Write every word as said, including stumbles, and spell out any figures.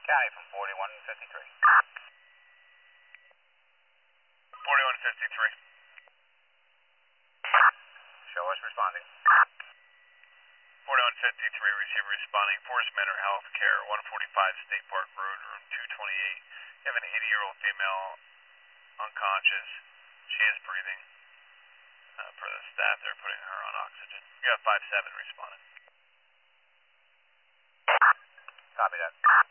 County from forty-one fifty-three. forty-one fifty-three. Show us responding. forty-one fifty-three, receiver responding. Forest Manor Health Care, one forty-five State Park Road, room two twenty-eight. You have an eighty-year-old female, unconscious. She is breathing. Uh, per the staff, they're putting her on oxygen. You have five seven responding. Copy that.